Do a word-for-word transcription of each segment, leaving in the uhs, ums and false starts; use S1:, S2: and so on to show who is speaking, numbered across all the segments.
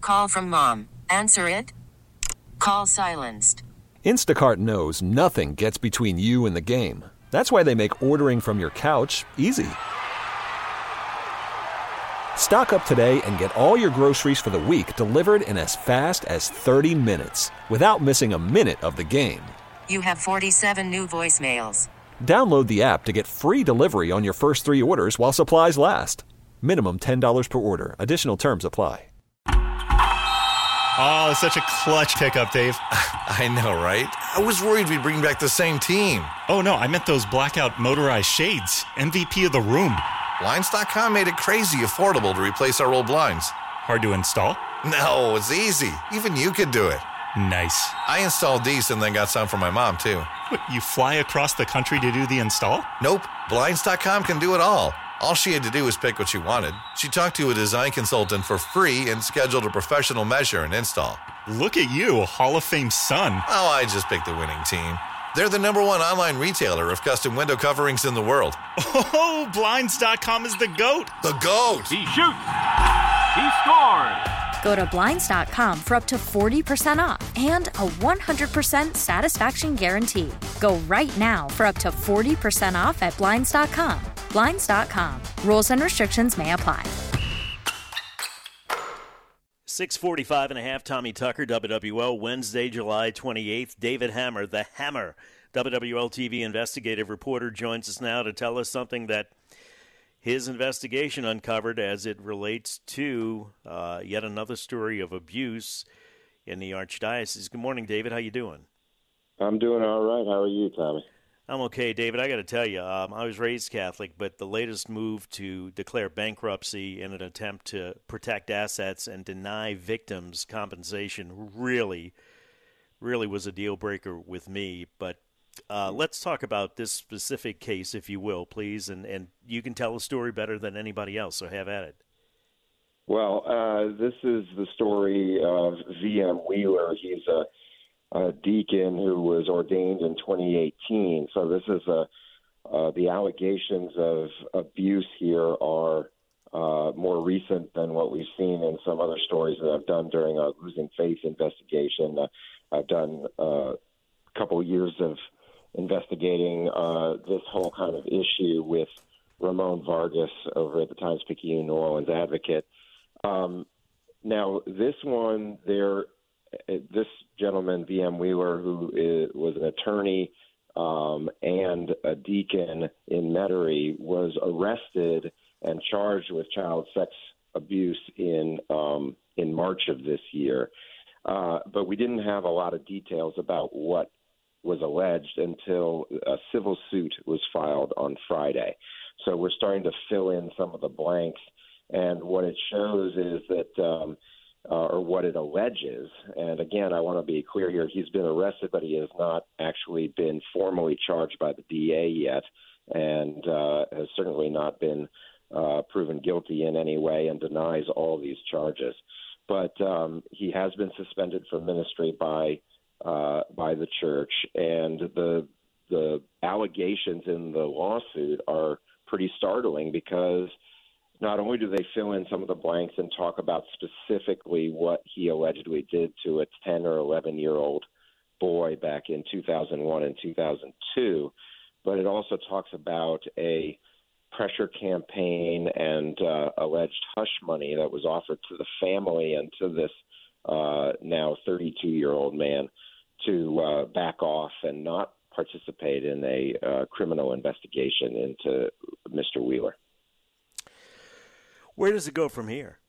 S1: Call from mom. Answer it. Call silenced.
S2: Instacart knows nothing gets between you and the game. That's why they make ordering from your couch easy. Stock up today and get all your groceries for the week delivered in as fast as thirty minutes without missing a minute of the game.
S1: You have forty-seven new voicemails.
S2: Download the app to get free delivery on your first three orders while supplies last. Minimum ten dollars per order. Additional terms apply.
S3: Oh, such a clutch pickup, Dave.
S4: I know, right? I was worried we'd bring back the same team.
S3: Oh, no, I meant those blackout motorized shades. M V P of the room.
S4: Blinds dot com made it crazy affordable to replace our old blinds.
S3: Hard to install?
S4: No, it's easy. Even you could do it.
S3: Nice.
S4: I installed these and then got some for my mom, too.
S3: What, you fly across the country to do the install?
S4: Nope. Blinds dot com can do it all. All she had to do was pick what she wanted. She talked to a design consultant for free and scheduled a professional measure and install.
S3: Look at you, Hall of Fame son.
S4: Oh, I just picked the winning team. They're the number one online retailer of custom window coverings in the world.
S3: Oh, Blinds dot com is the GOAT.
S4: The GOAT.
S5: He shoots. He scores.
S6: Go to Blinds dot com for up to forty percent off and a one hundred percent satisfaction guarantee. Go right now for up to forty percent off at Blinds dot com. Blinds dot com. Rules and restrictions may apply.
S7: six forty-five and a half, Tommy Tucker, W W L, Wednesday, July twenty-eighth. David Hammer, the Hammer, W W L T V investigative reporter, joins us now to tell us something that his investigation uncovered as it relates to uh, yet another story of abuse in the Archdiocese. Good morning, David. How you doing?
S8: I'm doing all right. How are you, Tommy?
S7: I'm okay, David. I got to tell you, um, I was raised Catholic, but the latest move to declare bankruptcy in an attempt to protect assets and deny victims compensation really, really was a deal breaker with me. But uh, let's talk about this specific case, if you will, please. And, and you can tell a story better than anybody else, so have at it.
S8: Well, uh, this is the story of V M Wheeler. He's a a deacon who was ordained in twenty eighteen. So this is a, uh, the allegations of abuse here are uh, more recent than what we've seen in some other stories that I've done during a losing faith investigation. Uh, I've done uh, a couple years of investigating uh, this whole kind of issue with Ramon Vargas over at the Times-Picayune New Orleans Advocate. Um, now, this one, there this gentleman, V M Wheeler, who is, was an attorney um, and a deacon in Metairie, was arrested and charged with child sex abuse in um, in March of this year. Uh, but we didn't have a lot of details about what was alleged until a civil suit was filed on Friday. So we're starting to fill in some of the blanks. And what it shows is that um, Uh, or what it alleges. And again, I want to be clear here. He's been arrested, but he has not actually been formally charged by the D A yet, and uh, has certainly not been uh, proven guilty in any way and denies all these charges. But um, he has been suspended from ministry by uh, by the church, and the the allegations in the lawsuit are pretty startling because not only do they fill in some of the blanks and talk about specifically what he allegedly did to a ten or eleven-year-old boy back in two thousand one and two thousand two, but it also talks about a pressure campaign and uh, alleged hush money that was offered to the family and to this uh, now thirty-two-year-old man to uh, back off and not participate in a uh, criminal investigation into Mister Wheeler.
S7: Where does it go from here?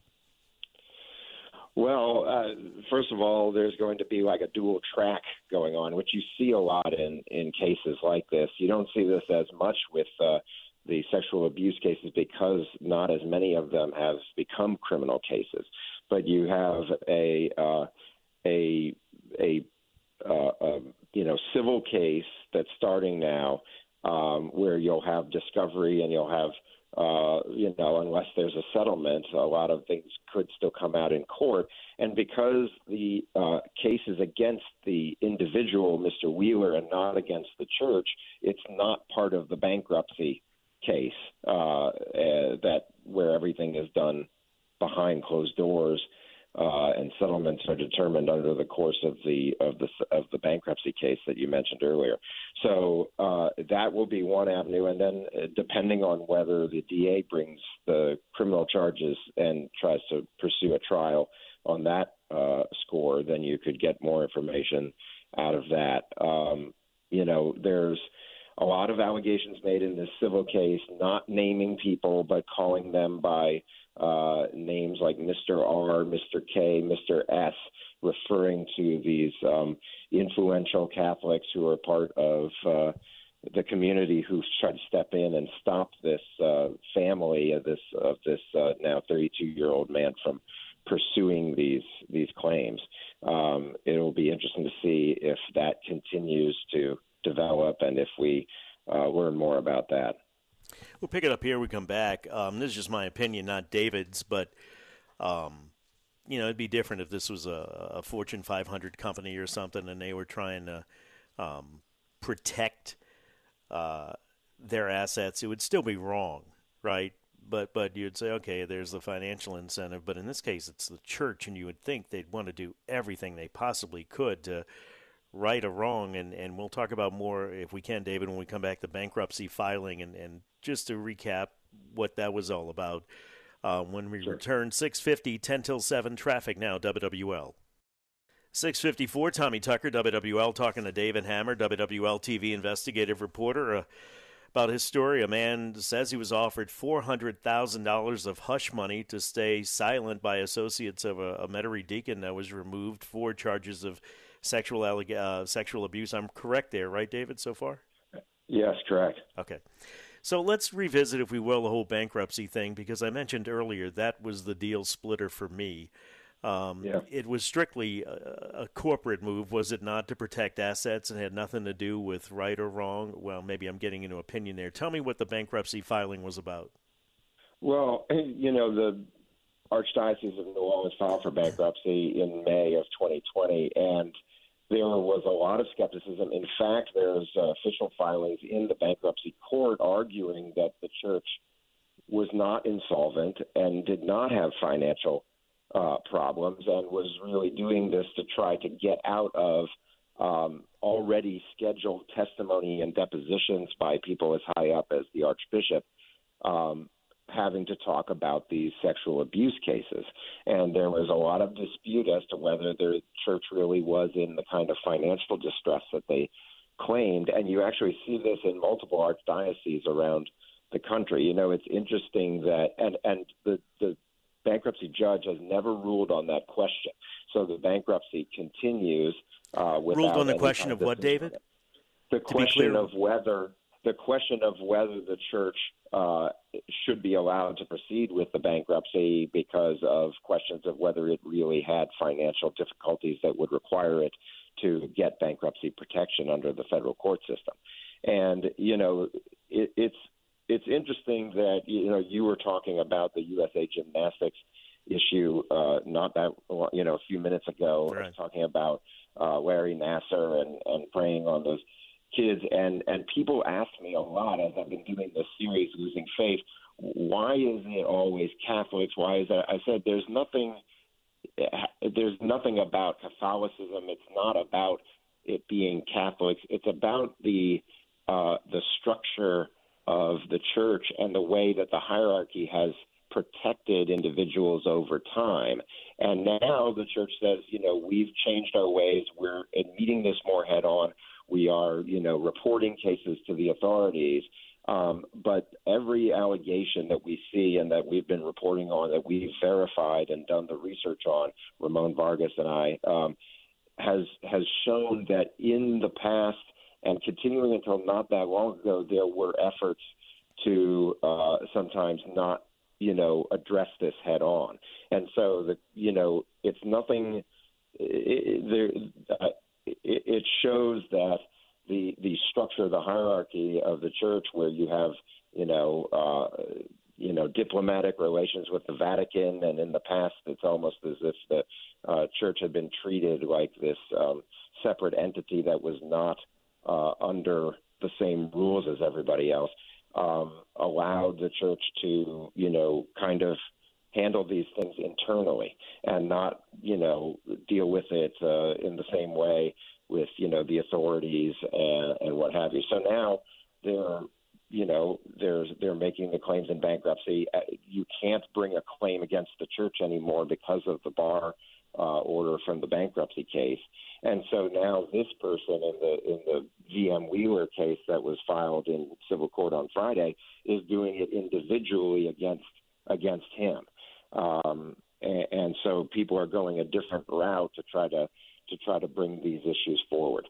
S8: Well, uh, first of all, there's going to be like a dual track going on, which you see a lot in, in cases like this. You don't see this as much with uh, the sexual abuse cases because not as many of them have become criminal cases. But you have a uh, a a, uh, a you know civil case that's starting now, um, where you'll have discovery and you'll have Uh, you know, unless there's a settlement, a lot of things could still come out in court. And because the uh, case is against the individual, Mister Wheeler, and not against the church, it's not part of the bankruptcy case uh, uh, that where everything is done behind closed doors uh, and settlements are determined under the course of the of the of the bankruptcy case that you mentioned earlier. So uh, that will be one avenue, and then uh, depending on whether the D A brings the criminal charges and tries to pursue a trial on that uh, score, then you could get more information out of that. Um, you know, there's a lot of allegations made in this civil case, not naming people, but calling them by uh, names like Mister R, Mister K, Mister S, referring to these um, influential Catholics who are part of uh, the community who've tried to step in and stop this uh, family of this of this uh, now thirty-two-year-old man from pursuing these these claims. Um, it'll be interesting to see if that continues to develop and if we uh, learn more about that.
S7: We'll pick it up here. We come back. Um, this is just my opinion, not David's, but um, you know, it'd be different if this was a, a Fortune five hundred company or something, and they were trying to um, protect uh, their assets. It would still be wrong, right? But but you'd say, okay, there's the financial incentive. But in this case, it's the church, and you would think they'd want to do everything they possibly could to right or wrong. And, and we'll talk about more, if we can, David, when we come back, the bankruptcy filing, and, and just to recap what that was all about. Uh, when we sure. return, six fifty, ten till seven, traffic now, W W L. six fifty-four, Tommy Tucker, W W L, talking to David Hammer, W W L T V investigative reporter. Uh, About his story, a man says he was offered four hundred thousand dollars of hush money to stay silent by associates of a, a Metairie deacon that was removed for charges of sexual alleg- uh, sexual abuse. I'm correct there, right, David, so far?
S8: Yes, correct.
S7: Okay. So let's revisit, if we will, the whole bankruptcy thing, because I mentioned earlier that was the deal splitter for me. Um,
S8: yeah.
S7: It was strictly a, a corporate move, was it not, to protect assets, and had nothing to do with right or wrong? Well, maybe I'm getting into opinion there. Tell me what the bankruptcy filing was about.
S8: Well, you know, the Archdiocese of New Orleans filed for bankruptcy in May of twenty twenty, and there was a lot of skepticism. In fact, there's uh, official filings in the bankruptcy court arguing that the church was not insolvent and did not have financial Uh, problems, and was really doing this to try to get out of um, already scheduled testimony and depositions by people as high up as the Archbishop, um, having to talk about these sexual abuse cases. And there was a lot of dispute as to whether the church really was in the kind of financial distress that they claimed. And you actually see this in multiple archdioceses around the country. You know, it's interesting that, and, and the, the bankruptcy judge has never ruled on that question. So the bankruptcy continues uh, without
S7: ruled on the
S8: any
S7: question
S8: kind
S7: of what, David?
S8: The question of whether the question of whether the church uh, should be allowed to proceed with the bankruptcy because of questions of whether it really had financial difficulties that would require it to get bankruptcy protection under the federal court system. And, you know, it, it's It's interesting that, you know, you were talking about the U S A Gymnastics issue uh, not that, you know, a few minutes ago,
S7: right.
S8: talking about uh, Larry Nassar and, and preying on those kids. And, and people ask me a lot as I've been doing this series, Losing Faith, why is it always Catholics? Why is that? I said there's nothing there's nothing about Catholicism. It's not about it being Catholics. It's about the uh, the structure of the church and the way that the hierarchy has protected individuals over time. And now the church says, you know, we've changed our ways. We're meeting this more head on. We are, you know, reporting cases to the authorities. Um, but every allegation that we see and that we've been reporting on, that we've verified and done the research on, Ramon Vargas and I, um, has has shown that in the past and continuing until not that long ago, there were efforts to uh, sometimes not, you know, address this head on. And so, the, you know, it's nothing it, there, uh, it, it shows that the the structure, the hierarchy of the church, where you have, you know, uh, you know, diplomatic relations with the Vatican, and in the past, it's almost as if the uh, church had been treated like this um, separate entity that was not uh, under the same rules as everybody else, um, allowed the church to, you know, kind of handle these things internally and not, you know, deal with it uh, in the same way with, you know, the authorities and, and what have you. So now they're, you know, they're, they're making the claims in bankruptcy. You can't bring a claim against the church anymore because of the bar uh, order from the bankruptcy case. And so now this person in the in the V M Wheeler case that was filed in civil court on Friday is doing it individually against against him. Um, and, and so people are going a different route to try to to try to bring these issues forward.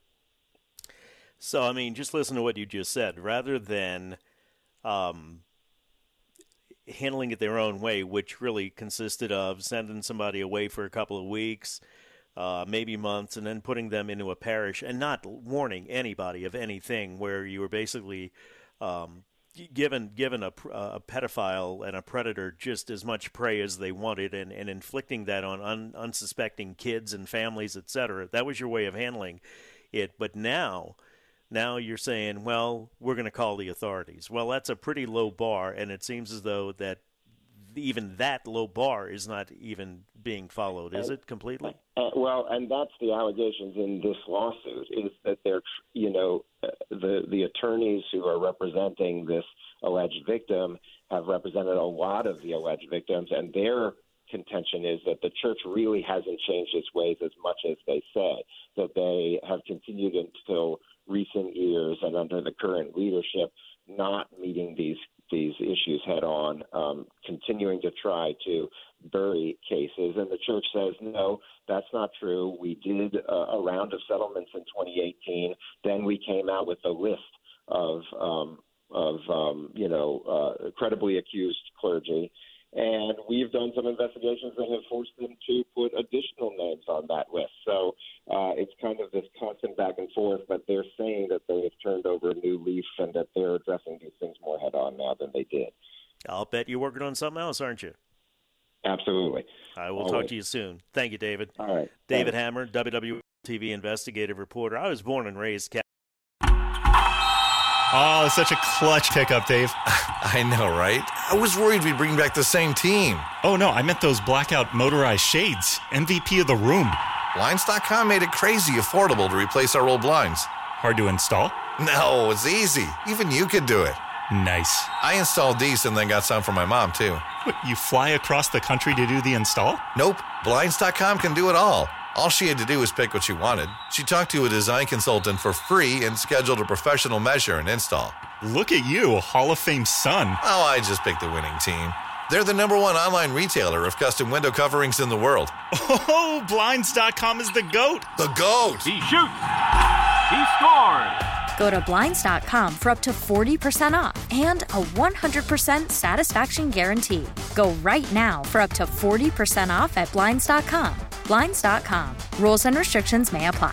S7: So, I mean, just listen to what you just said. Rather than um, handling it their own way, which really consisted of sending somebody away for a couple of weeks, uh, maybe months, and then putting them into a parish and not warning anybody of anything, where you were basically um, given given a, a pedophile and a predator just as much prey as they wanted, and, and inflicting that on un, unsuspecting kids and families, et cetera. That was your way of handling it. But now, now you're saying, well, we're going to call the authorities. Well, that's a pretty low bar, and it seems as though that even that low bar is not even being followed, is it, completely?
S8: Uh, well, and that's the allegations in this lawsuit, is that they're, you know, uh, the the attorneys who are representing this alleged victim have represented a lot of the alleged victims, and their contention is that the church really hasn't changed its ways as much as they say, that they have continued until recent years and under the current leadership not meeting these these issues head on, um, continuing to try to bury cases. And the church says, no, that's not true. We did uh, a round of settlements in twenty eighteen. Then we came out with a list of, um, of um, you know, uh, credibly accused clergy. And we've done some investigations that have forced them to put additional names on that list. So uh, it's kind of this constant back and forth, but they're saying that they have turned over a new leaf and that they're addressing these things more head on now than they did.
S7: I'll bet you're working on something else, aren't you?
S8: Absolutely.
S7: I will
S8: All
S7: talk
S8: right.
S7: to you soon. Thank you, David.
S8: All right.
S7: David
S8: Thanks.
S7: Hammer, W W L T V investigative reporter. I was born and raised Catholic.
S3: Oh, such a clutch pickup, Dave.
S4: I know, right? I was worried we'd bring back the same team.
S3: Oh, no, I meant those blackout motorized shades. M V P of the room.
S4: Blinds dot com made it crazy affordable to replace our old blinds.
S3: Hard to install?
S4: No, it's easy. Even you could do it.
S3: Nice.
S4: I installed these and then got some for my mom, too.
S3: What, you fly across the country to do the install?
S4: Nope. Blinds dot com can do it all. All she had to do was pick what she wanted. She talked to a design consultant for free and scheduled a professional measure and install.
S3: Look at you, Hall of Fame son.
S4: Oh, I just picked the winning team. They're the number one online retailer of custom window coverings in the world.
S3: Oh, Blinds dot com is the GOAT.
S4: The GOAT!
S5: He shoots. He scores.
S6: Go to Blinds dot com for up to forty percent off and a one hundred percent satisfaction guarantee. Go right now for up to forty percent off at Blinds dot com. Blinds dot com. Rules and restrictions may apply.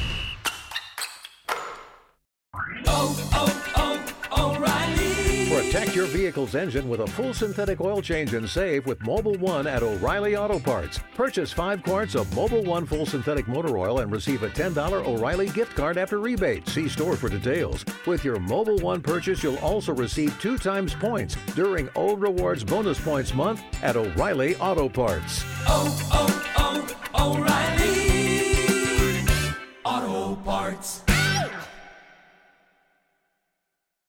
S9: Oh, oh, oh, O'Reilly.
S10: Protect your vehicle's engine with a full synthetic oil change and save with Mobil one at O'Reilly Auto Parts. Purchase five quarts of Mobil one full synthetic motor oil and receive a ten dollars O'Reilly gift card after rebate. See store for details. With your Mobil one purchase, you'll also receive two times points during O Rewards Bonus Points Month at O'Reilly Auto Parts.
S9: Oh, oh, oh, O'Reilly.